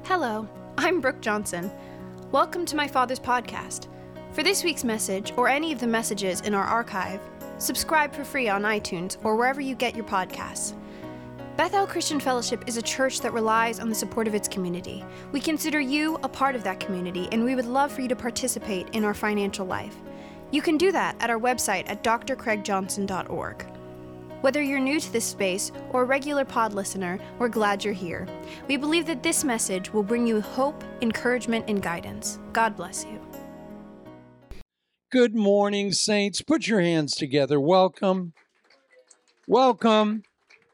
Hello, I'm Brooke Johnson. Welcome to my father's podcast. For this week's message, or any of the messages in our archive, subscribe for free on iTunes or wherever you get your podcasts. Bethel Christian Fellowship is a church that relies on the support of its community. We consider you a part of that community, and we would love for you to participate in our financial life. You can do that at our website at drcraigjohnson.org. Whether you're new to this space or a regular pod listener, we're glad you're here. We believe that this message will bring you hope, encouragement, and guidance. God bless you. Good morning, saints. Put your hands together. Welcome. Welcome.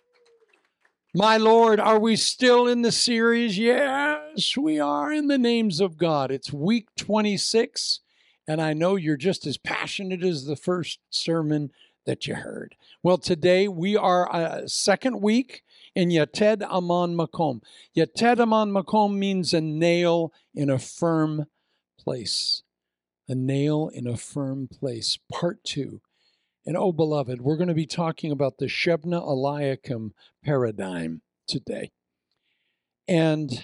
My Lord, are we still in the series? Yes, we are, in the names of God. It's week 26, and I know you're just as passionate as the first sermon that you heard. Well, today we are second week in Yated Aman Makom. Yated Aman Makom means a nail in a firm place. A nail in a firm place, part 2. And oh, beloved, we're going to be talking about the Shebna Eliakim paradigm today. And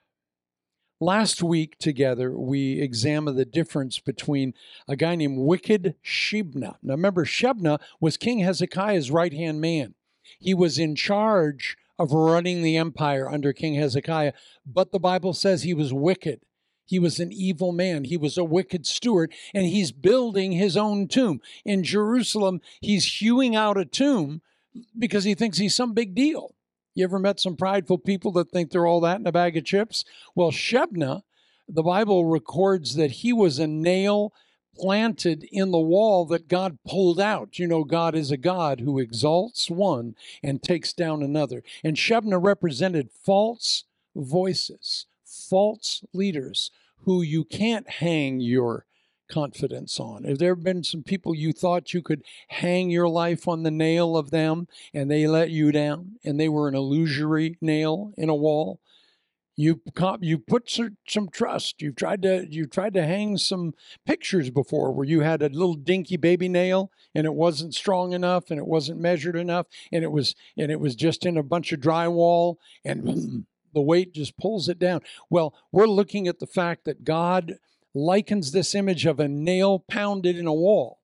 last week together, we examined the difference between a guy named Wicked Shebna. Now remember, Shebna was King Hezekiah's right-hand man. He was in charge of running the empire under King Hezekiah, but the Bible says he was wicked. He was an evil man. He was a wicked steward, and he's building his own tomb. In Jerusalem, he's hewing out a tomb because he thinks he's some big deal. You ever met some prideful people that think they're all that in a bag of chips? Well, Shebna, the Bible records that he was a nail planted in the wall that God pulled out. You know, God is a God who exalts one and takes down another. And Shebna represented false voices, false leaders who you can't hang your confidence on. Have there been some people you thought you could hang your life on the nail of them and they let you down and they were an illusory nail in a wall? You put some trust. You've tried to hang some pictures before where you had a little dinky baby nail and it wasn't strong enough and it wasn't measured enough and it was just in a bunch of drywall and the weight just pulls it down. Well, we're looking at the fact that God likens this image of a nail pounded in a wall.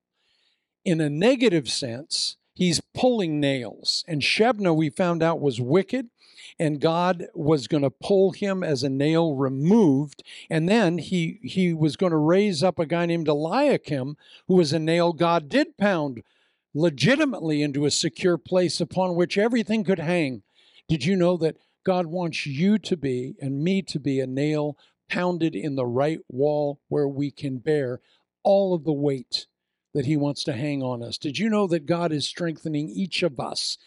In a negative sense, he's pulling nails. And Shebna, we found out, was wicked, and God was going to pull him as a nail removed. And then he was going to raise up a guy named Eliakim, who was a nail God did pound legitimately into a secure place upon which everything could hang. Did you know that God wants you to be, and me to be, a nail pounded in the right wall where we can bear all of the weight that he wants to hang on us? Did you know that God is strengthening each of us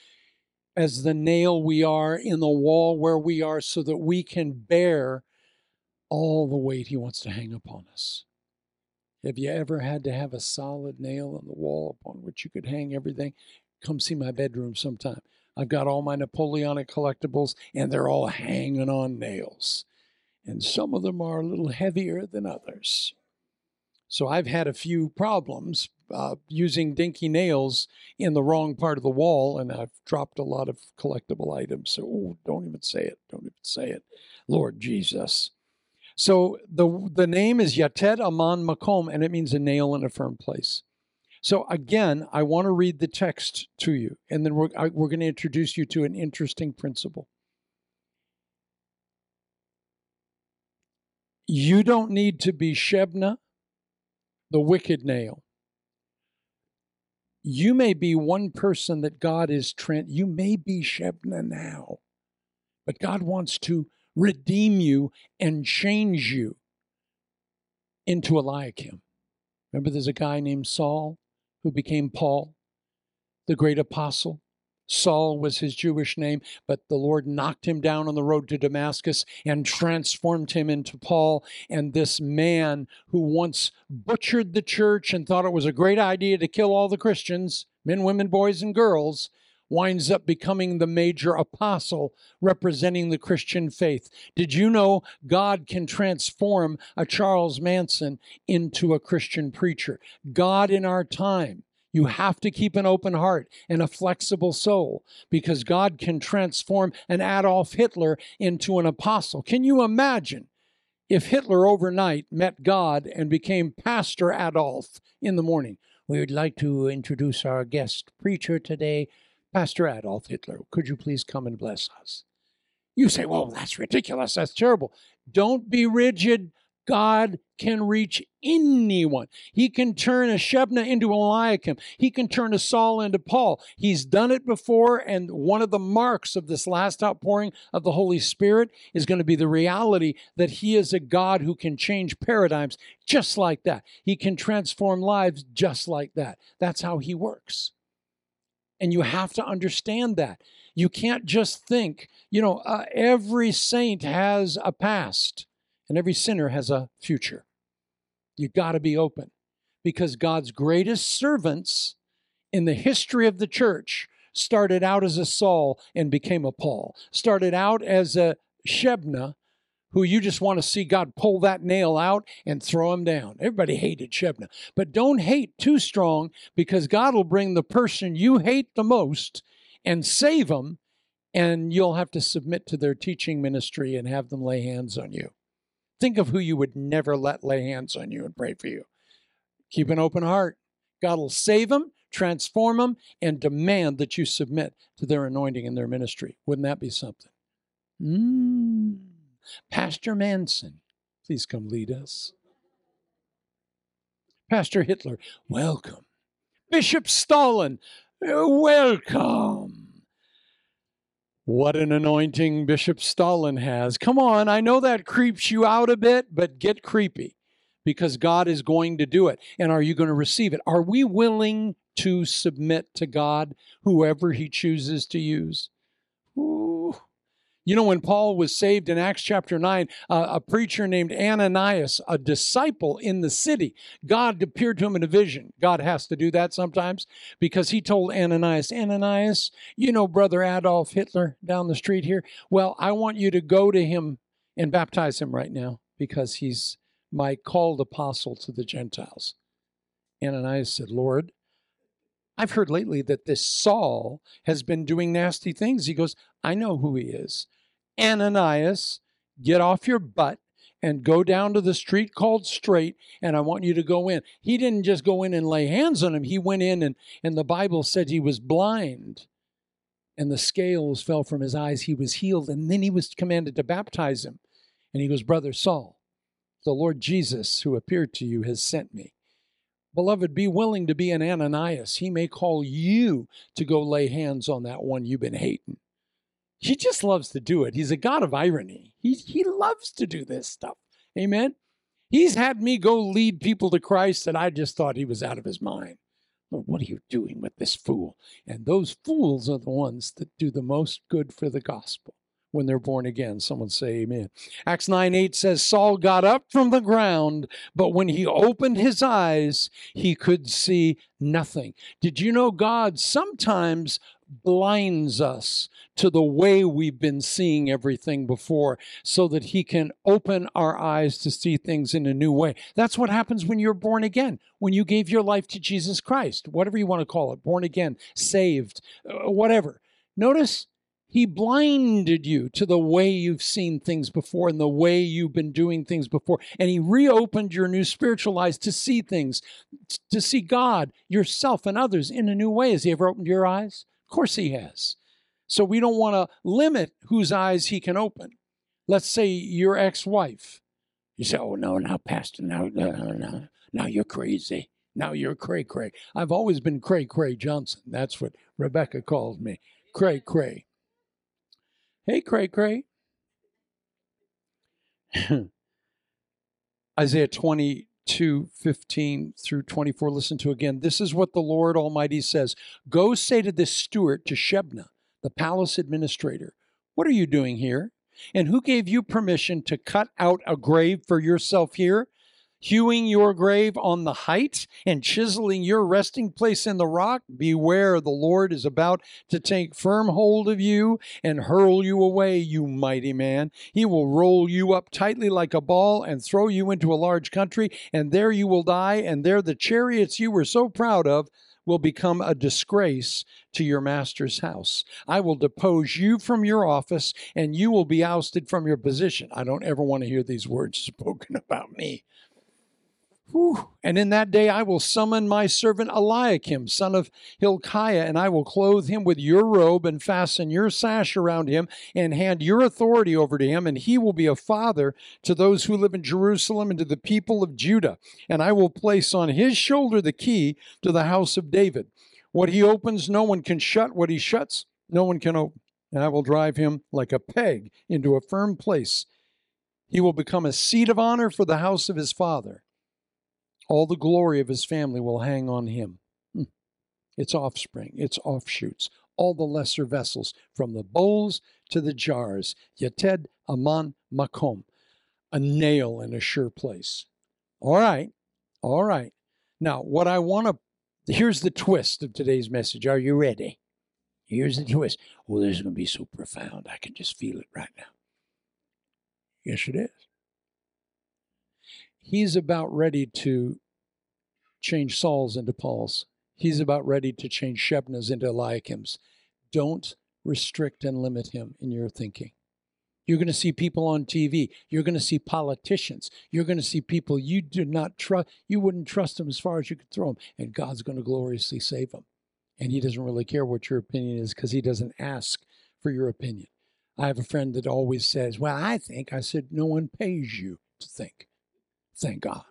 as the nail we are in the wall where we are so that we can bear all the weight he wants to hang upon us? Have you ever had to have a solid nail in the wall upon which you could hang everything? Come see my bedroom sometime. I've got all my Napoleonic collectibles, and they're all hanging on nails. And some of them are a little heavier than others. So I've had a few problems using dinky nails in the wrong part of the wall, and I've dropped a lot of collectible items. So don't even say it. Don't even say it. Lord Jesus. So the name is Yated Aman Makom, and it means a nail in a firm place. So again, I want to read the text to you, and then we're going to introduce you to an interesting principle. You don't need to be Shebna, the wicked nail. You may be one person that God is you may be Shebna now, but God wants to redeem you and change you into Eliakim. Remember, there's a guy named Saul who became Paul, the great apostle. Saul was his Jewish name, but the Lord knocked him down on the road to Damascus and transformed him into Paul. And this man who once butchered the church and thought it was a great idea to kill all the Christians, men, women, boys, and girls, winds up becoming the major apostle representing the Christian faith. Did you know God can transform a Charles Manson into a Christian preacher? God in our time You have to keep an open heart and a flexible soul, because God can transform an Adolf Hitler into an apostle. Can you imagine if Hitler overnight met God and became Pastor Adolf in the morning? We would like to introduce our guest preacher today, Pastor Adolf Hitler. Could you please come and bless us? You say, well, that's ridiculous. That's terrible. Don't be rigid. God can reach anyone. He can turn a Shebna into Eliakim. He can turn a Saul into Paul. He's done it before, and one of the marks of this last outpouring of the Holy Spirit is going to be the reality that He is a God who can change paradigms just like that. He can transform lives just like that. That's how He works. And you have to understand that. You can't just think, every saint has a past. And every sinner has a future. You've got to be open, because God's greatest servants in the history of the church started out as a Saul and became a Paul. Started out as a Shebna, who you just want to see God pull that nail out and throw him down. Everybody hated Shebna. But don't hate too strong, because God will bring the person you hate the most and save them, and you'll have to submit to their teaching ministry and have them lay hands on you. Think of who you would never let lay hands on you and pray for you. Keep an open heart. God will save them, transform them, and demand that you submit to their anointing and their ministry. Wouldn't that be something? Pastor Manson, please come lead us. Pastor Hitler, welcome. Bishop Stalin, welcome. What an anointing Bishop Stalin has. Come on, I know that creeps you out a bit, but get creepy, because God is going to do it. And are you going to receive it? Are we willing to submit to God, whoever He chooses to use? Ooh. When Paul was saved in Acts chapter 9, a preacher named Ananias, a disciple in the city, God appeared to him in a vision. God has to do that sometimes, because He told Ananias, Brother Adolf Hitler down the street here? Well, I want you to go to him and baptize him right now, because he's my called apostle to the Gentiles. Ananias said, Lord, I've heard lately that this Saul has been doing nasty things. He goes, I know who he is. Ananias, get off your butt and go down to the street called Straight, and I want you to go in. He didn't just go in and lay hands on him. He went in, and the Bible said he was blind, and the scales fell from his eyes. He was healed, and then he was commanded to baptize him. And he goes, Brother Saul, the Lord Jesus who appeared to you has sent me. Beloved, be willing to be an Ananias. He may call you to go lay hands on that one you've been hating. He just loves to do it. He's a God of irony. He loves to do this stuff. Amen? He's had me go lead people to Christ, and I just thought he was out of his mind. Lord, what are you doing with this fool? And those fools are the ones that do the most good for the gospel when they're born again. Someone say amen. Acts 9:8 says, Saul got up from the ground, but when he opened his eyes, he could see nothing. Did you know God sometimes blinds us to the way we've been seeing everything before, so that He can open our eyes to see things in a new way? That's what happens when you're born again, when you gave your life to Jesus Christ, whatever you want to call it, born again, saved, whatever. Notice He blinded you to the way you've seen things before and the way you've been doing things before. And He reopened your new spiritual eyes to see things, to see God, yourself, and others in a new way. Has He ever opened your eyes? Of course He has. So we don't want to limit whose eyes He can open. Let's say your ex-wife. You say, oh, no, Pastor, no, you're crazy. Now you're cray-cray. I've always been cray-cray Johnson. That's what Rebecca calls me, cray-cray. Hey, cray-cray. Isaiah 22:15 through 24. Listen to again. This is what the Lord Almighty says. Go say to this steward, to Shebna, the palace administrator, what are you doing here? And who gave you permission to cut out a grave for yourself here? Hewing your grave on the height and chiseling your resting place in the rock? Beware, the Lord is about to take firm hold of you and hurl you away, you mighty man. He will roll you up tightly like a ball and throw you into a large country, and there you will die, and there the chariots you were so proud of will become a disgrace to your master's house. I will depose you from your office, and you will be ousted from your position. I don't ever want to hear these words spoken about me. Whew. And in that day I will summon my servant Eliakim, son of Hilkiah, and I will clothe him with your robe and fasten your sash around him and hand your authority over to him, and he will be a father to those who live in Jerusalem and to the people of Judah. And I will place on his shoulder the key to the house of David. What he opens, no one can shut. What he shuts, no one can open. And I will drive him like a peg into a firm place. He will become a seat of honor for the house of his father. All the glory of his family will hang on him. Its offspring, its offshoots, all the lesser vessels, from the bowls to the jars. Yeted aman makom, a nail in a sure place. All right. Now, what I want to, here's the twist of today's message. Are you ready? Here's the twist. Oh, this is going to be so profound. I can just feel it right now. Yes, it is. He's about ready to change Saul's into Paul's. He's about ready to change Shebna's into Eliakim's. Don't restrict and limit him in your thinking. You're going to see people on TV. You're going to see politicians. You're going to see people you do not trust. You wouldn't trust them as far as you could throw them. And God's going to gloriously save them. And he doesn't really care what your opinion is because he doesn't ask for your opinion. I have a friend that always says, well, I think. I said, no one pays you to think. Thank God.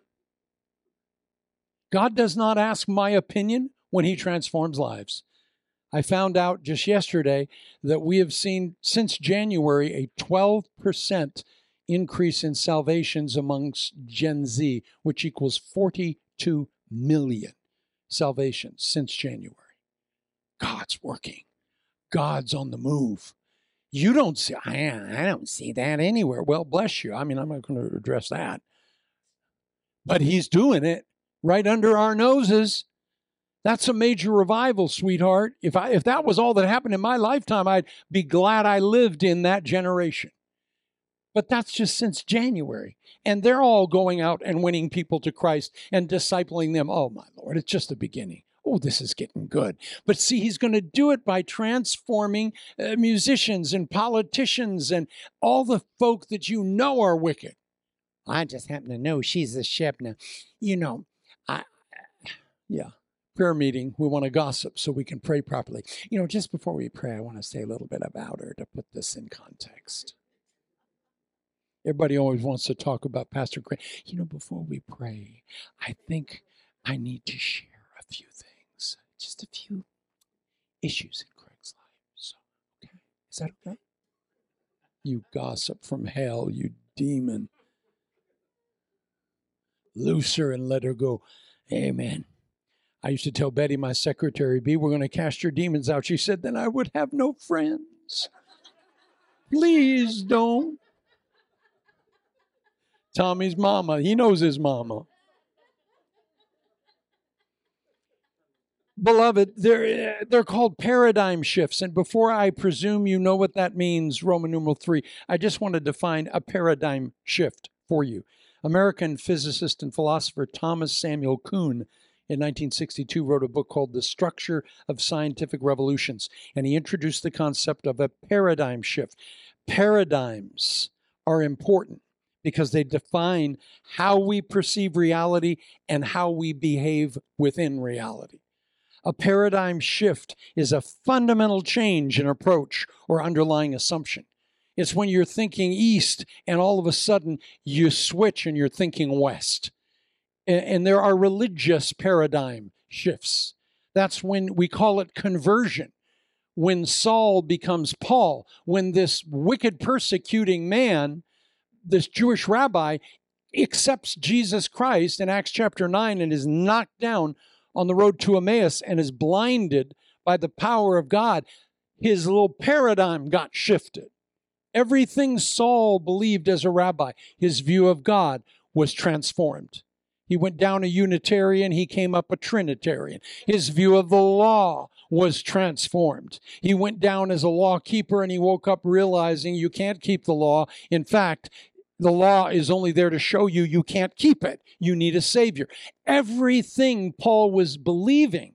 God does not ask my opinion when he transforms lives. I found out just yesterday that we have seen since January a 12% increase in salvations amongst Gen Z, which equals 42 million salvations since January. God's working. God's on the move. You don't see, I don't see that anywhere. Well, bless you. I mean, I'm not going to address that. But he's doing it right under our noses. That's a major revival, sweetheart. If that was all that happened in my lifetime, I'd be glad I lived in that generation. But that's just since January. And they're all going out and winning people to Christ and discipling them. Oh, my Lord, it's just the beginning. Oh, this is getting good. But see, he's going to do it by transforming musicians and politicians and all the folk that you know are wicked. I just happen to know she's a Shebna. You know, prayer meeting, we want to gossip so we can pray properly. You know, just before we pray, I want to say a little bit about her to put this in context. Everybody always wants to talk about Pastor Craig. You know, before we pray, I think I need to share a few things, just a few issues in Craig's life. So, okay, is that okay? You gossip from hell, you demon. Loose her and let her go. Amen. I used to tell Betty, my secretary, B, we're going to cast your demons out. She said, then I would have no friends. Please don't. Tommy's mama, he knows his mama. Beloved, they're called paradigm shifts. And before I presume you know what that means, Roman numeral 3, I just want to define a paradigm shift for you. American physicist and philosopher Thomas Samuel Kuhn in 1962 wrote a book called The Structure of Scientific Revolutions, and he introduced the concept of a paradigm shift. Paradigms are important because they define how we perceive reality and how we behave within reality. A paradigm shift is a fundamental change in approach or underlying assumption. It's when you're thinking east and all of a sudden you switch and you're thinking west. And there are religious paradigm shifts. That's when we call it conversion. When Saul becomes Paul, when this wicked persecuting man, this Jewish rabbi, accepts Jesus Christ in Acts chapter 9 and is knocked down on the road to Emmaus and is blinded by the power of God, his little paradigm got shifted. Everything Saul believed as a rabbi, his view of God, was transformed. He went down a Unitarian, he came up a Trinitarian. His view of the law was transformed. He went down as a law keeper and he woke up realizing you can't keep the law. In fact, the law is only there to show you you can't keep it. You need a Savior. Everything Paul was believing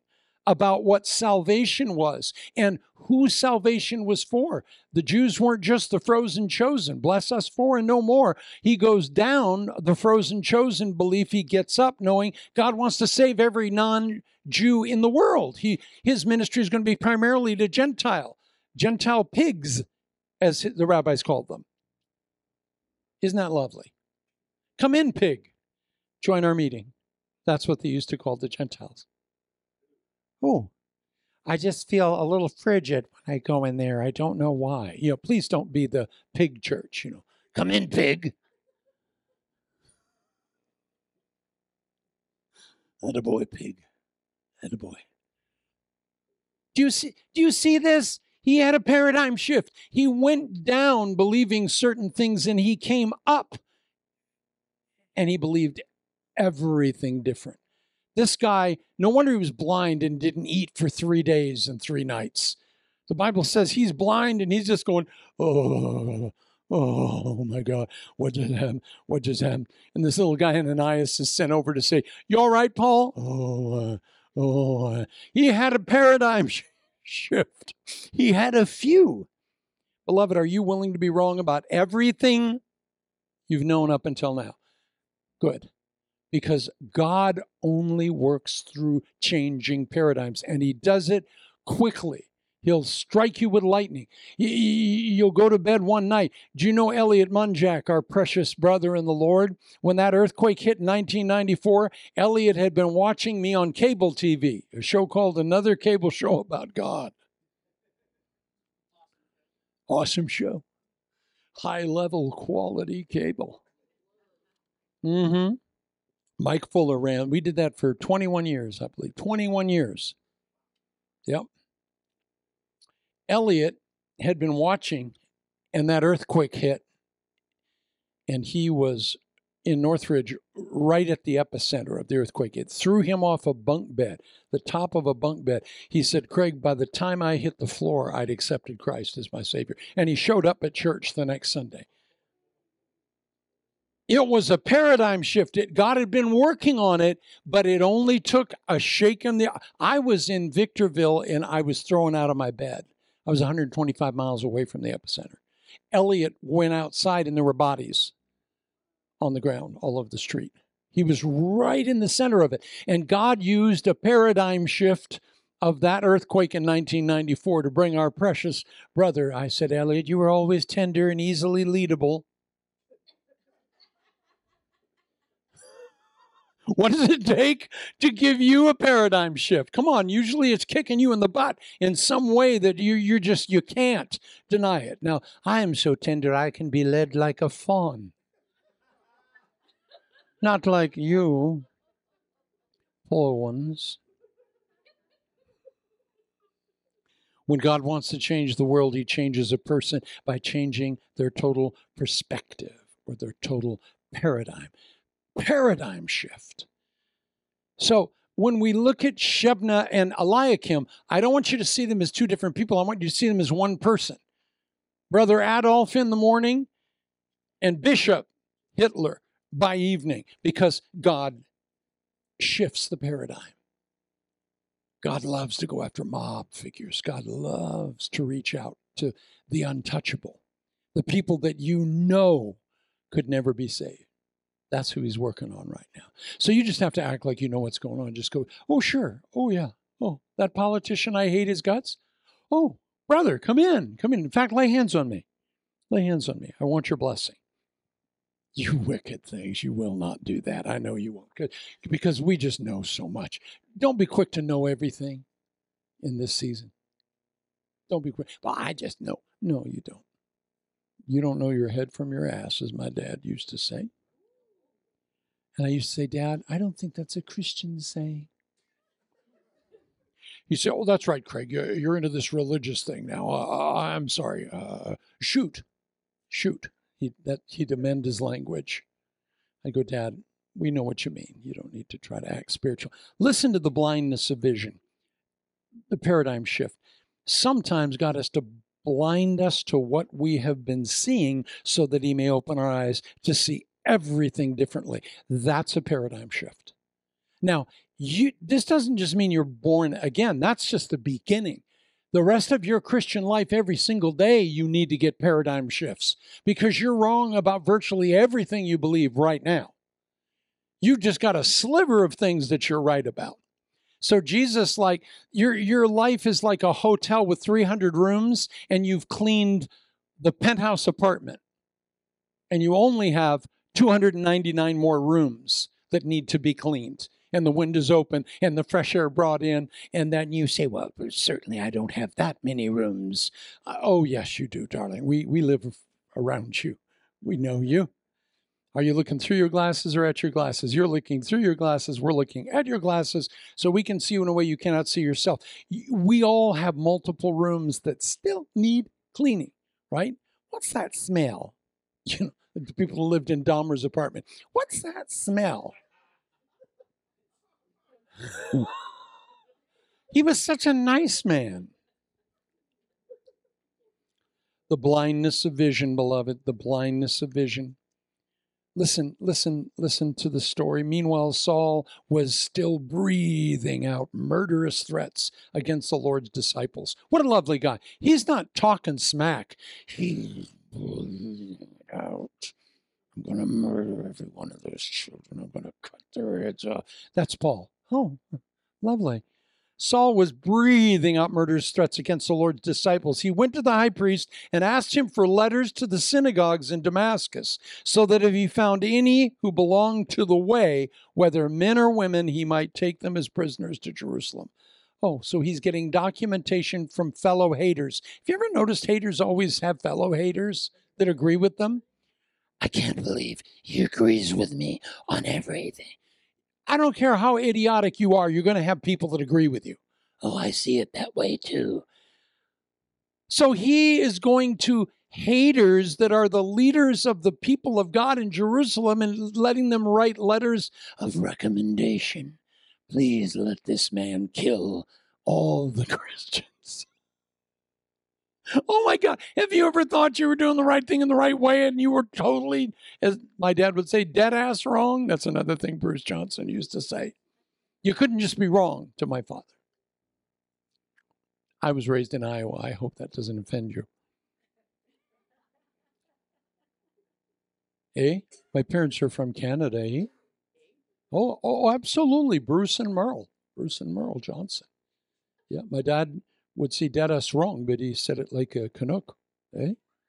about what salvation was and who salvation was for. The Jews weren't just the frozen chosen. Bless us for and no more. He goes down the frozen chosen belief. He gets up knowing God wants to save every non-Jew in the world. His ministry is going to be primarily to Gentile pigs, as the rabbis called them. Isn't that lovely? Come in, pig. Join our meeting. That's what they used to call the Gentiles. Oh, I just feel a little frigid when I go in there. I don't know why. Please don't be the pig church. Come in, pig. Attaboy, pig. Attaboy. Do you see this? He had a paradigm shift. He went down believing certain things, and he came up and he believed everything different. This guy, no wonder he was blind and didn't eat for 3 days and 3 nights. The Bible says he's blind and he's just going, oh my God, what just happened? What just happened? And this little guy, Ananias, is sent over to say, you all right, Paul? He had a paradigm shift. He had a few. Beloved, are you willing to be wrong about everything you've known up until now? Good. Because God only works through changing paradigms, and he does it quickly. He'll strike you with lightning. You'll go to bed one night. Do you know Elliot Munjak, our precious brother in the Lord? When that earthquake hit in 1994, Elliot had been watching me on cable TV, a show called Another Cable Show About God. Awesome show. High-level quality cable. Mike Fuller ran. We did that for 21 years, I believe. 21 years. Yep. Elliot had been watching, and that earthquake hit, and he was in Northridge right at the epicenter of the earthquake. It threw him off a bunk bed, the top of a bunk bed. He said, Craig, by the time I hit the floor, I'd accepted Christ as my Savior. And he showed up at church the next Sunday. It was a paradigm shift. God had been working on it, but it only took a shake in the... I was in Victorville, and I was thrown out of my bed. I was 125 miles away from the epicenter. Elliot went outside, and there were bodies on the ground all over the street. He was right in the center of it. And God used a paradigm shift of that earthquake in 1994 to bring our precious brother. I said, Elliot, you were always tender and easily leadable. What does it take to give you a paradigm shift? Come on, usually it's kicking you in the butt in some way that you can't deny it. Now, I am so tender I can be led like a fawn. Not like you, poor ones. When God wants to change the world, he changes a person by changing their total perspective or their total paradigm. Paradigm shift. So when we look at Shebna and Eliakim, I don't want you to see them as two different people. I want you to see them as one person. Brother Adolf in the morning and Bishop Hitler by evening, because God shifts the paradigm. God loves to go after mob figures. God loves to reach out to the untouchable, the people that you know could never be saved. That's who he's working on right now. So you just have to act like you know what's going on. Just go, oh, sure. Oh, yeah. Oh, that politician, I hate his guts. Oh, brother, come in. Come in. In fact, lay hands on me. Lay hands on me. I want your blessing. You wicked things. You will not do that. I know you won't. Because we just know so much. Don't be quick to know everything in this season. Don't be quick. Well, I just know. No, you don't. You don't know your head from your ass, as my dad used to say. And I used to say, Dad, I don't think that's a Christian saying. He'd say, oh, that's right, Craig. You're into this religious thing now. I'm sorry. Shoot. He'd amend his language. I go, Dad, we know what you mean. You don't need to try to act spiritual. Listen to the blindness of vision, the paradigm shift. Sometimes God has to blind us to what we have been seeing so that he may open our eyes to see everything differently. That's a paradigm shift. Now, This doesn't just mean you're born again. That's just the beginning. The rest of your Christian life, every single day, you need to get paradigm shifts because you're wrong about virtually everything you believe right now. You've just got a sliver of things that you're right about. So Jesus, like, your life is like a hotel with 300 rooms, and you've cleaned the penthouse apartment, and you only have 299 more rooms that need to be cleaned. And the windows open and the fresh air brought in. And then you say, well, certainly I don't have that many rooms. Oh, yes, you do, darling. We live around you. We know you. Are you looking through your glasses or at your glasses? You're looking through your glasses. We're looking at your glasses so we can see you in a way you cannot see yourself. We all have multiple rooms that still need cleaning, right? What's that smell? You know, the people who lived in Dahmer's apartment. What's that smell? He was such a nice man. The blindness of vision, beloved, the blindness of vision. Listen to the story. Meanwhile, Saul was still breathing out murderous threats against the Lord's disciples. What a lovely guy. He's not talking smack. He's breathing out. I'm going to murder every one of those children. I'm going to cut their heads off. That's Paul. Oh, lovely. Saul was breathing out murderous threats against the Lord's disciples. He went to the high priest and asked him for letters to the synagogues in Damascus, so that if he found any who belonged to the way, whether men or women, he might take them as prisoners to Jerusalem. Oh, so he's getting documentation from fellow haters. Have you ever noticed haters always have fellow haters that agree with them? I can't believe he agrees with me on everything. I don't care how idiotic you are, you're going to have people that agree with you. Oh, I see it that way too. So he is going to haters that are the leaders of the people of God in Jerusalem and letting them write letters of recommendation. Please let this man kill all the Christians. Oh my God, have you ever thought you were doing the right thing in the right way and you were totally, as my dad would say, dead ass wrong? That's another thing Bruce Johnson used to say. You couldn't just be wrong to my father. I was raised in Iowa. I hope that doesn't offend you. Eh? My parents are from Canada, eh? Oh, absolutely. Bruce and Merle Johnson. Yeah, my dad would say dead us wrong, but he said it like a Canuck. Eh?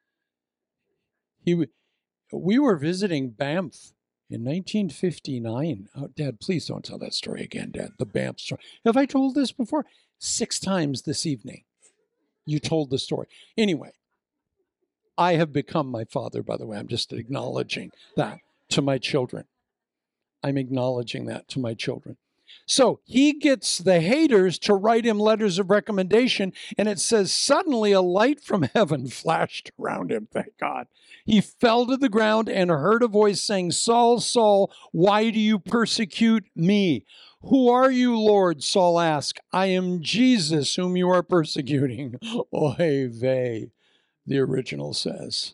We were visiting Banff in 1959. Oh, Dad, please don't tell that story again, Dad. The Banff story. Have I told this before? 6 times this evening. You told the story. Anyway, I have become my father, by the way. I'm just acknowledging that to my children. I'm acknowledging that to my children. So he gets the haters to write him letters of recommendation, and it says, suddenly a light from heaven flashed around him, thank God. He fell to the ground and heard a voice saying, Saul, Saul, why do you persecute me? Who are you, Lord? Saul asked. I am Jesus, whom you are persecuting. Oy vey, the original says.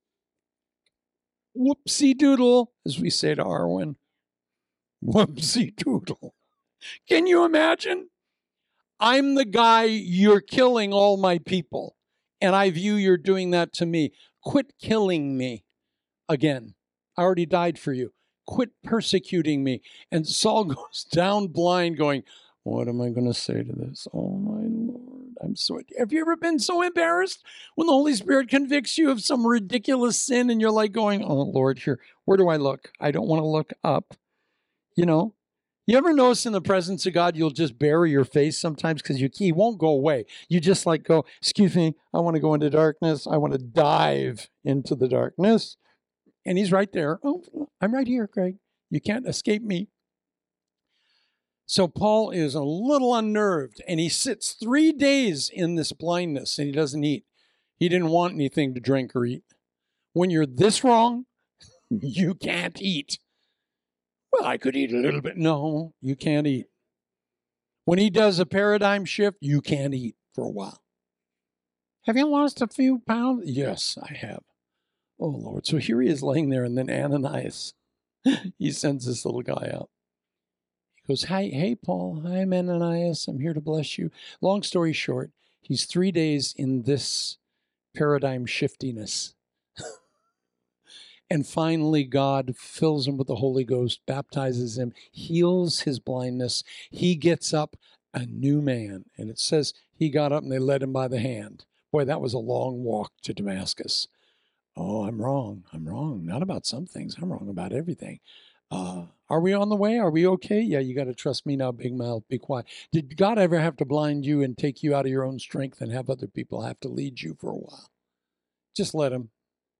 Whoopsie doodle, as we say to Arwen. Whoopsie doodle. Can you imagine? I'm the guy, you're killing all my people, and I view you're doing that to me. Quit killing me again. I already died for you. Quit persecuting me. And Saul goes down blind going, what am I going to say to this? Oh, my Lord. I'm so. Have you ever been so embarrassed when the Holy Spirit convicts you of some ridiculous sin and you're like going, oh, Lord, here, where do I look? I don't want to look up. You know? You ever notice in the presence of God, you'll just bury your face sometimes because he won't go away. You just like go, excuse me, I want to go into darkness. I want to dive into the darkness. And he's right there. Oh, I'm right here, Craig. You can't escape me. So Paul is a little unnerved, and he sits 3 days in this blindness, and he doesn't eat. He didn't want anything to drink or eat. When you're this wrong, you can't eat. Well, I could eat a little bit. No, you can't eat. When he does a paradigm shift, you can't eat for a while. Have you lost a few pounds? Yes, I have. Oh, Lord. So here he is laying there, and then Ananias, he sends this little guy out. He Goes, hey, Paul. Hi, Ananias. I'm here to bless you. Long story short, he's 3 days in this paradigm shiftiness. And finally, God fills him with the Holy Ghost, baptizes him, heals his blindness. He gets up a new man. And it says he got up and they led him by the hand. Boy, that was a long walk to Damascus. Oh, I'm wrong. Not about some things. I'm wrong about everything. Are we on the way? Are we okay? Yeah, you got to trust me now, big mouth, be quiet. Did God ever have to blind you and take you out of your own strength and have other people have to lead you for a while? Just let him.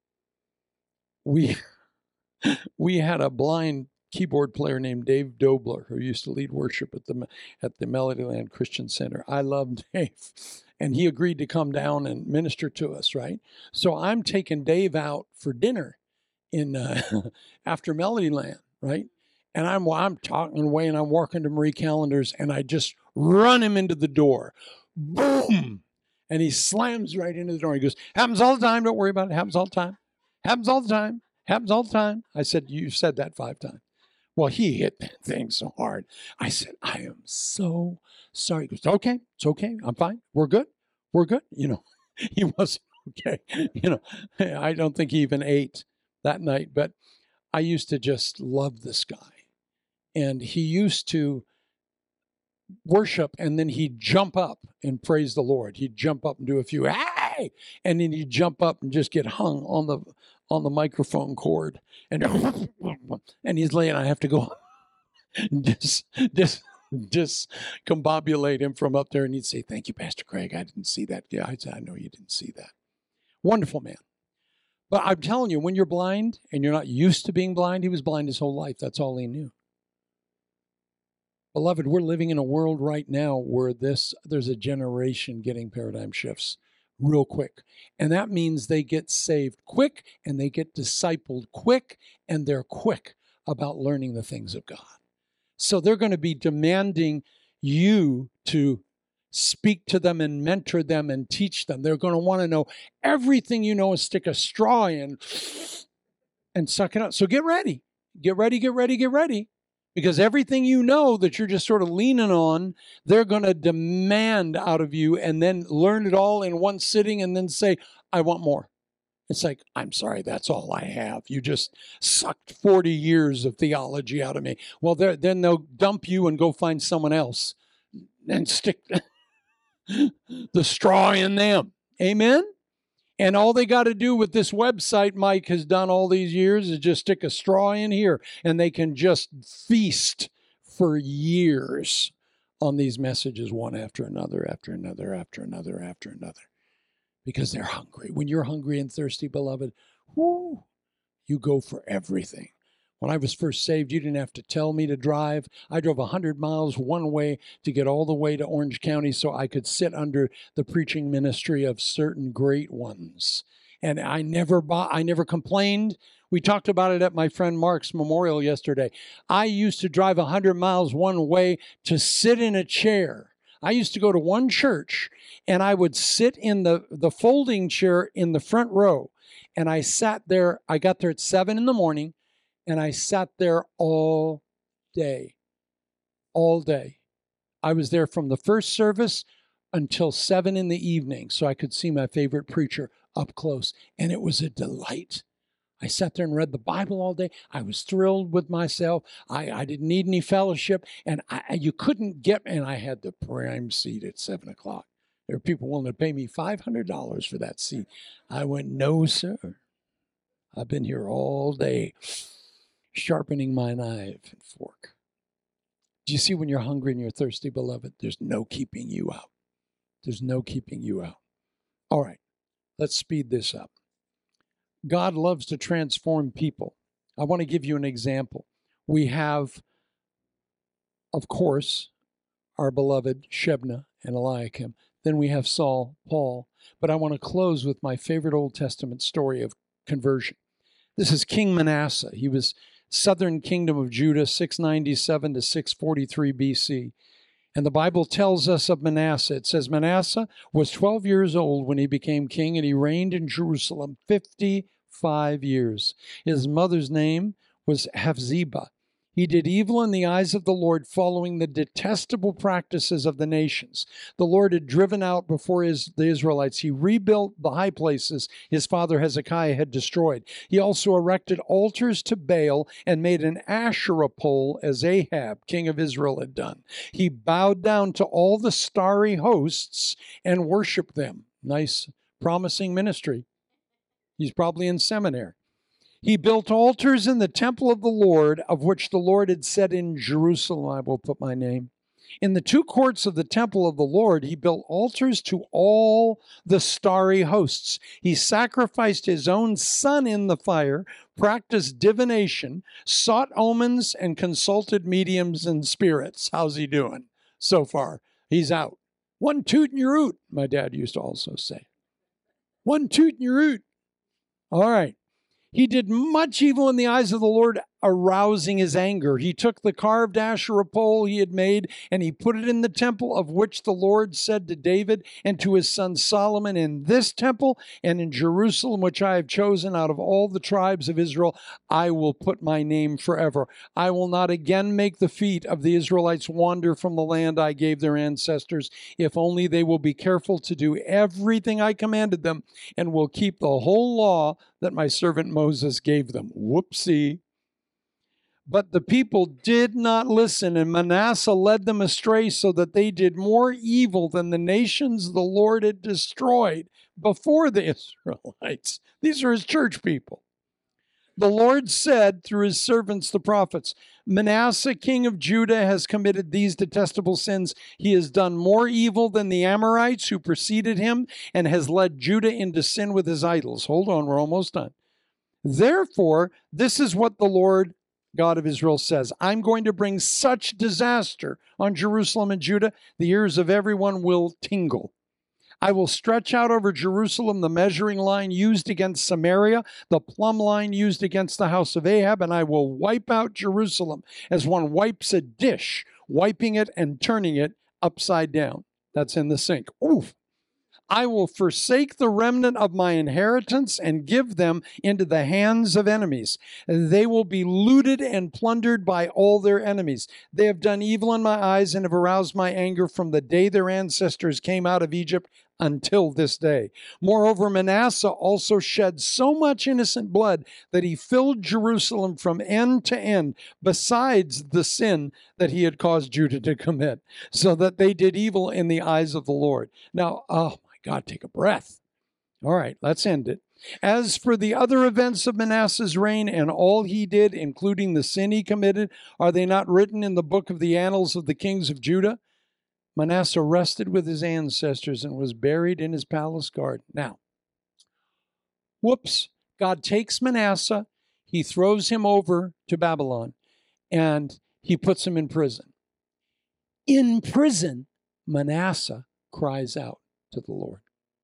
We had a blind keyboard player named Dave Dobler who used to lead worship at the Melodyland Christian Center. I love Dave, and he agreed to come down and minister to us, right? So I'm taking Dave out for dinner in after Melodyland, right? And I'm talking away, and I'm walking to Marie Callender's, and I just run him into the door. Boom! And he slams right into the door. He goes, happens all the time. Don't worry about it. Happens all the time. Happens all the time. Happens all the time. I said, you said that 5 times. Well, he hit that thing so hard. I said, I am so sorry. He goes, okay, it's okay. I'm fine. We're good. You know, he wasn't okay. You know, I don't think he even ate that night, but I used to just love this guy. And he used to worship, and then he'd jump up and praise the Lord. He'd jump up and do a few, hey! And then he'd jump up and just get hung on the microphone cord. And he's laying, I have to go discombobulate him from up there. And he'd say, thank you, Pastor Craig. I didn't see that. Yeah, I know you didn't see that. Wonderful man. But I'm telling you, when you're blind and you're not used to being blind, he was blind his whole life. That's all he knew. Beloved, we're living in a world right now where there's a generation getting paradigm shifts real quick. And that means they get saved quick and they get discipled quick and they're quick about learning the things of God. So they're going to be demanding you to speak to them and mentor them and teach them. They're going to want to know everything you know and stick a straw in and suck it up. So get ready. Get ready. Because everything you know that you're just sort of leaning on, they're going to demand out of you and then learn it all in one sitting and then say, I want more. It's like, I'm sorry, that's all I have. You just sucked 40 years of theology out of me. Well, then they'll dump you and go find someone else and stick the straw in them. Amen? And all they got to do with this website Mike has done all these years is just stick a straw in here, and they can just feast for years on these messages, one after another, because they're hungry. When you're hungry and thirsty, beloved, you go for everything. When I was first saved, you didn't have to tell me to drive. I drove 100 miles one way to get all the way to Orange County so I could sit under the preaching ministry of certain great ones. And I never complained. We talked about it at my friend Mark's memorial yesterday. I used to drive 100 miles one way to sit in a chair. I used to go to one church, and I would sit in the folding chair in the front row. And I sat there. I got there at 7 in the morning. And I sat there all day. I was there from the first service until 7 in the evening so I could see my favorite preacher up close. And it was a delight. I sat there and read the Bible all day. I was thrilled with myself. I didn't need any fellowship. And you couldn't get, and I had the prime seat at 7 o'clock. There were people willing to pay me $500 for that seat. I went, no, sir. I've been here all day, sharpening my knife and fork. Do you see, when you're hungry and you're thirsty, beloved, there's no keeping you out. All right, let's speed this up. God loves to transform people. I want to give you an example. We have, of course, our beloved Shebna and Eliakim. Then we have Saul, Paul. But I want to close with my favorite Old Testament story of conversion. This is King Manasseh. He was southern kingdom of Judah, 697 to 643 BC. And the Bible tells us of Manasseh. It says, Manasseh was 12 years old when he became king, and he reigned in Jerusalem 55 years. His mother's name was Hephzibah. He did evil in the eyes of the Lord, following the detestable practices of the nations. The Lord had driven out before the Israelites. He rebuilt the high places his father Hezekiah had destroyed. He also erected altars to Baal and made an Asherah pole, as Ahab, king of Israel, had done. He bowed down to all the starry hosts and worshiped them. Nice, promising ministry. He's probably in seminary. He built altars in the temple of the Lord, of which the Lord had said, in Jerusalem, I will put my name. In the two courts of the temple of the Lord, he built altars to all the starry hosts. He sacrificed his own son in the fire, practiced divination, sought omens, and consulted mediums and spirits. How's he doing so far? He's out. One toot in your oot, my dad used to also say. One toot in your oot. All right. He did much evil in the eyes of the Lord, arousing his anger. He took the carved Asherah pole he had made, and he put it in the temple, of which the Lord said to David and to his son Solomon, in this temple and in Jerusalem, which I have chosen out of all the tribes of Israel, I will put my name forever. I will not again make the feet of the Israelites wander from the land I gave their ancestors, if only they will be careful to do everything I commanded them and will keep the whole law that my servant Moses gave them. Whoopsie. But the people did not listen, and Manasseh led them astray, so that they did more evil than the nations the Lord had destroyed before the Israelites. These are his church people. The Lord said through his servants, the prophets, Manasseh, king of Judah, has committed these detestable sins. He has done more evil than the Amorites who preceded him, and has led Judah into sin with his idols. Hold on, we're almost done. Therefore, this is what the Lord God of Israel says, I'm going to bring such disaster on Jerusalem and Judah, the ears of everyone will tingle. I will stretch out over Jerusalem the measuring line used against Samaria, the plumb line used against the house of Ahab, and I will wipe out Jerusalem as one wipes a dish, wiping it and turning it upside down. That's in the sink. Oof. I will forsake the remnant of my inheritance and give them into the hands of enemies. They will be looted and plundered by all their enemies. They have done evil in my eyes and have aroused my anger from the day their ancestors came out of Egypt until this day. Moreover, Manasseh also shed so much innocent blood that he filled Jerusalem from end to end, besides the sin that he had caused Judah to commit, so that they did evil in the eyes of the Lord. Now, God, take a breath. All right, let's end it. As for the other events of Manasseh's reign and all he did, including the sin he committed, are they not written in the book of the annals of the kings of Judah? Manasseh rested with his ancestors and was buried in his palace garden. Now, God takes Manasseh, he throws him over to Babylon, and he puts him in prison. In prison, Manasseh cries out to the Lord.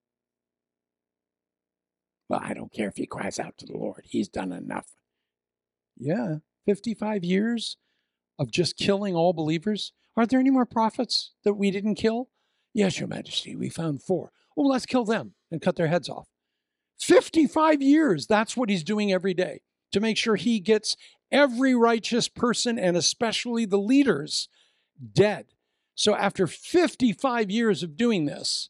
Well, I don't care if he cries out to the Lord. He's done enough. Yeah, 55 years of just killing all believers. Aren't there any more prophets that we didn't kill? Yes, Your Majesty, we found 4. Well, let's kill them and cut their heads off. 55 years, that's what he's doing every day to make sure he gets every righteous person and especially the leaders dead. So after 55 years of doing this,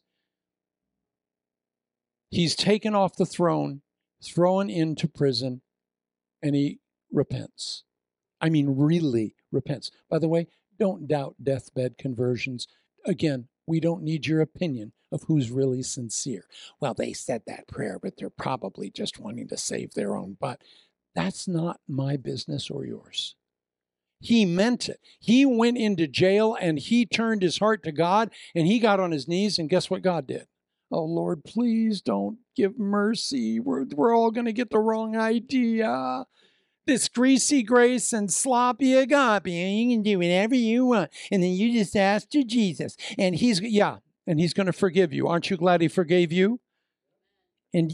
he's taken off the throne, thrown into prison, and he repents. I mean, really repents. By the way, don't doubt deathbed conversions. Again, we don't need your opinion of who's really sincere. Well, they said that prayer, but they're probably just wanting to save their own butt. That's not my business or yours. He meant it. He went into jail and he turned his heart to God and he got on his knees, and guess what God did? Oh, Lord, please don't give mercy. We're all going to get the wrong idea. This greasy grace and sloppy agape, and you can do whatever you want. And then you just ask to Jesus. And he's going to forgive you. Aren't you glad he forgave you? And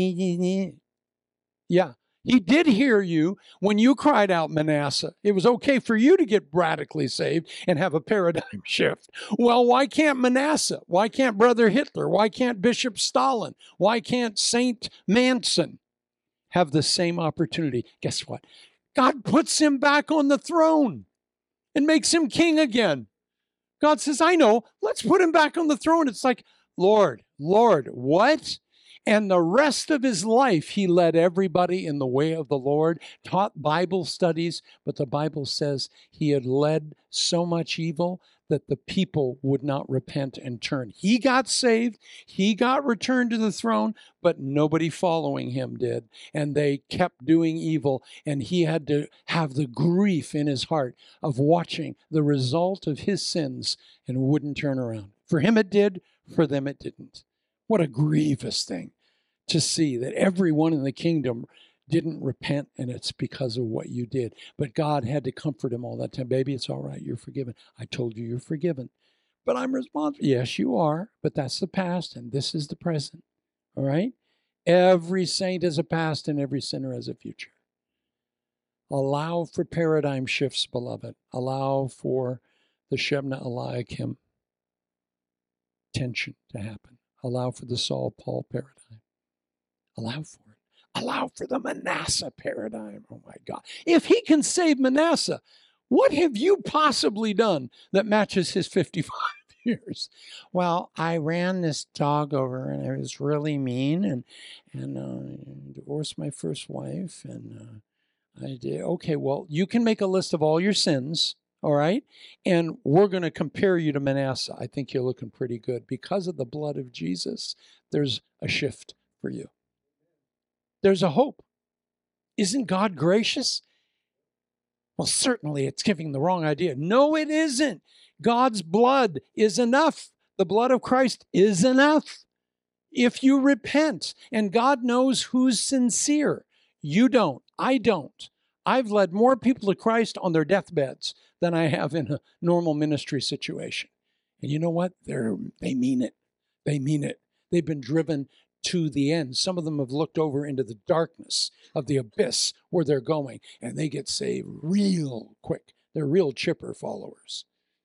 yeah, he did hear you when you cried out, Manasseh. It was okay for you to get radically saved and have a paradigm shift. Well, why can't Manasseh? Why can't Brother Hitler? Why can't Bishop Stalin? Why can't Saint Manson have the same opportunity? Guess what? God puts him back on the throne and makes him king again. God says, I know, let's put him back on the throne. It's like, Lord, what? And the rest of his life, he led everybody in the way of the Lord, taught Bible studies, but the Bible says he had led so much evil that the people would not repent and turn. He got saved, he got returned to the throne, but nobody following him did. And they kept doing evil, and he had to have the grief in his heart of watching the result of his sins and wouldn't turn around. For him it did, for them it didn't. What a grievous thing to see that everyone in the kingdom didn't repent, and it's because of what you did. But God had to comfort him all that time. Baby, it's all right. You're forgiven. I told you you're forgiven. But I'm responsible. Yes, you are. But that's the past, and this is the present. All right? Every saint has a past, and every sinner has a future. Allow for paradigm shifts, beloved. Allow for the Shebna Eliakim tension to happen. Allow for the Saul-Paul paradigm. Allow for it. Allow for the Manasseh paradigm. Oh my God. If he can save Manasseh, what have you possibly done that matches his 55 years? Well, I ran this dog over and I was really mean and divorced my first wife and I did. Okay, well, you can make a list of all your sins, all right? And we're going to compare you to Manasseh. I think you're looking pretty good. Because of the blood of Jesus, there's a shift for you. There's a hope. Isn't God gracious? Well, certainly it's giving the wrong idea. No, it isn't. God's blood is enough. The blood of Christ is enough. If you repent, and God knows who's sincere. You don't. I don't. I've led more people to Christ on their deathbeds than I have in a normal ministry situation. And you know what? They mean it. They mean it. They've been driven to the end. Some of them have looked over into the darkness of the abyss where they're going, and they get saved real quick. They're real chipper followers.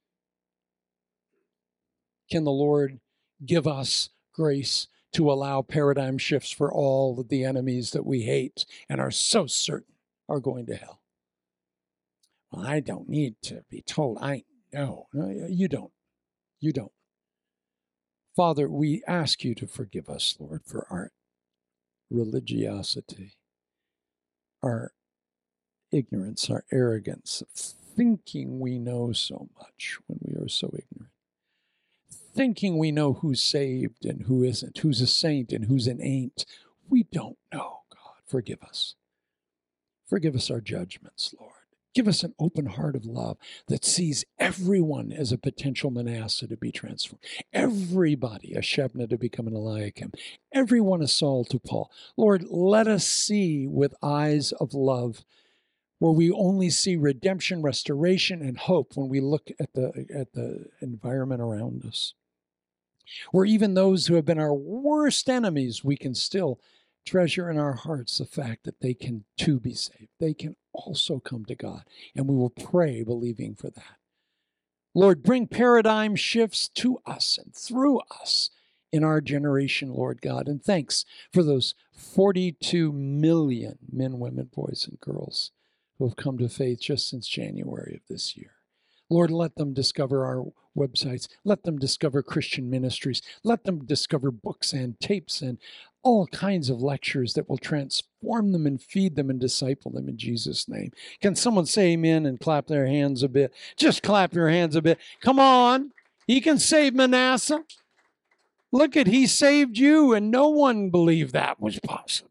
Can the Lord give us grace to allow paradigm shifts for all of the enemies that we hate and are so certain are going to hell? Well, I don't need to be told. I know. No, you don't. You don't. Father, we ask you to forgive us, Lord, for our religiosity, our ignorance, our arrogance of thinking we know so much when we are so ignorant, thinking we know who's saved and who isn't, who's a saint and who's an ain't. We don't know, God. Forgive us. Forgive us our judgments, Lord. Give us an open heart of love that sees everyone as a potential Manasseh to be transformed. Everybody a Shebna to become an Eliakim. Everyone a Saul to Paul. Lord, let us see with eyes of love where we only see redemption, restoration, and hope when we look at the environment around us. Where even those who have been our worst enemies, we can still treasure in our hearts the fact that they can too be saved. They can also come to God, and we will pray believing for that. Lord, bring paradigm shifts to us and through us in our generation, Lord God. And thanks for those 42 million men, women, boys, and girls who have come to faith just since January of this year. Lord, let them discover our websites. Let them discover Christian ministries. Let them discover books and tapes and all kinds of lectures that will transform them and feed them and disciple them in Jesus' name. Can someone say amen and clap their hands a bit? Just clap your hands a bit. Come on. He can save Manasseh. Look at, he saved you, and no one believed that was possible.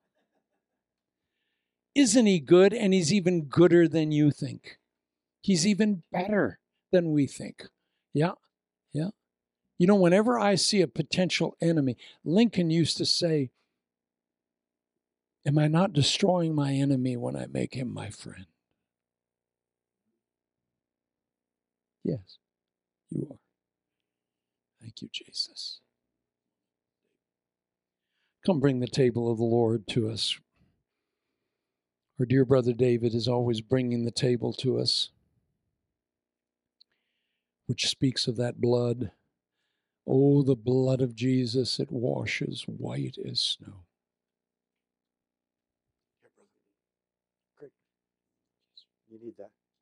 Isn't he good? And he's even gooder than you think. He's even better than we think. Yeah. You know, whenever I see a potential enemy, Lincoln used to say, am I not destroying my enemy when I make him my friend? Yes, you are. Thank you, Jesus. Come bring the table of the Lord to us. Our dear brother David is always bringing the table to us, which speaks of that blood. Oh, the blood of Jesus, it washes white as snow. Great. You need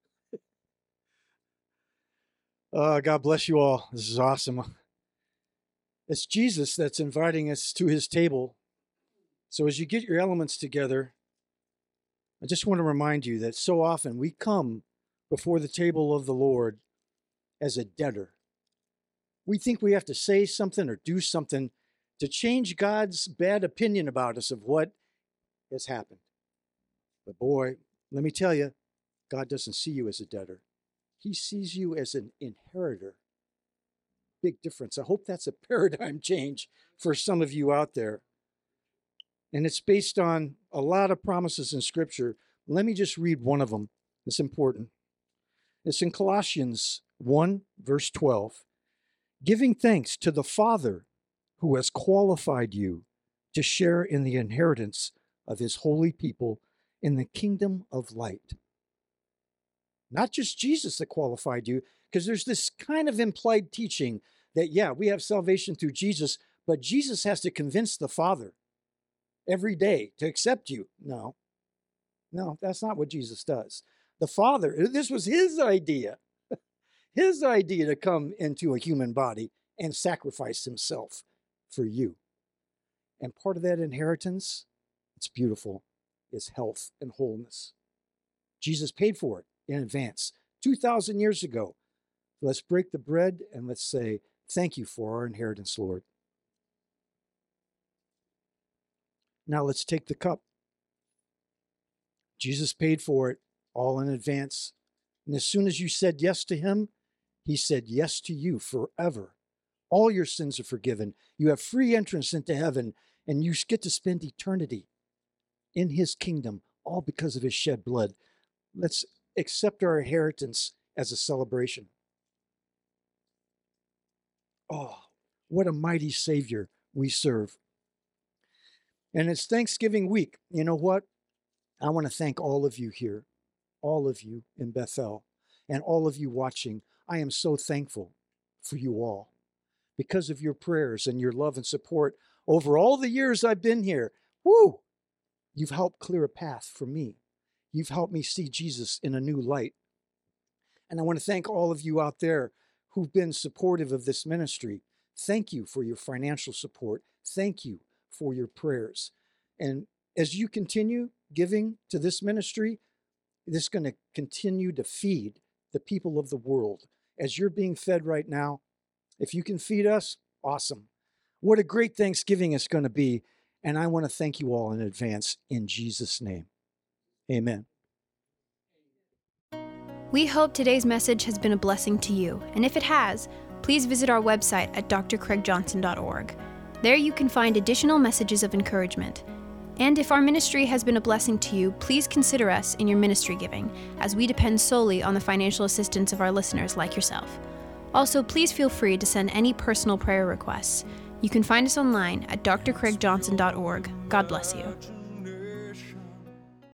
that. God bless you all. This is awesome. It's Jesus that's inviting us to his table. So as you get your elements together, I just want to remind you that so often we come before the table of the Lord as a debtor. We think we have to say something or do something to change God's bad opinion about us of what has happened. But boy, let me tell you, God doesn't see you as a debtor. He sees you as an inheritor. Big difference. I hope that's a paradigm change for some of you out there. And it's based on a lot of promises in Scripture. Let me just read one of them. It's important. It's in Colossians 1, verse 12. Giving thanks to the Father who has qualified you to share in the inheritance of his holy people in the kingdom of light. Not just Jesus that qualified you, because there's this kind of implied teaching that, yeah, we have salvation through Jesus, but Jesus has to convince the Father every day to accept you. No, that's not what Jesus does. The Father, this was his idea to come into a human body and sacrifice himself for you. And part of that inheritance, it's beautiful, is health and wholeness. Jesus paid for it in advance 2,000 years ago. Let's break the bread and let's say, thank you for our inheritance, Lord. Now let's take the cup. Jesus paid for it all in advance. And as soon as you said yes to him, he said yes to you forever. All your sins are forgiven. You have free entrance into heaven, and you get to spend eternity in his kingdom, all because of his shed blood. Let's accept our inheritance as a celebration. Oh, what a mighty Savior we serve. And it's Thanksgiving week. You know what? I want to thank all of you here, all of you in Bethel, and all of you watching. I am so thankful for you all because of your prayers and your love and support over all the years I've been here. Woo! You've helped clear a path for me. You've helped me see Jesus in a new light. And I want to thank all of you out there who've been supportive of this ministry. Thank you for your financial support. Thank you for your prayers. And as you continue giving to this ministry, this is going to continue to feed the people of the world. As you're being fed right now, if you can feed us, awesome. What a great Thanksgiving it's going to be. And I want to thank you all in advance in Jesus' name. Amen. We hope today's message has been a blessing to you, and if it has, please visit our website at drcraigjohnson.org. There you can find additional messages of encouragement. And if our ministry has been a blessing to you, please consider us in your ministry giving, as we depend solely on the financial assistance of our listeners like yourself. Also, please feel free to send any personal prayer requests. You can find us online at drcraigjohnson.org. God bless you.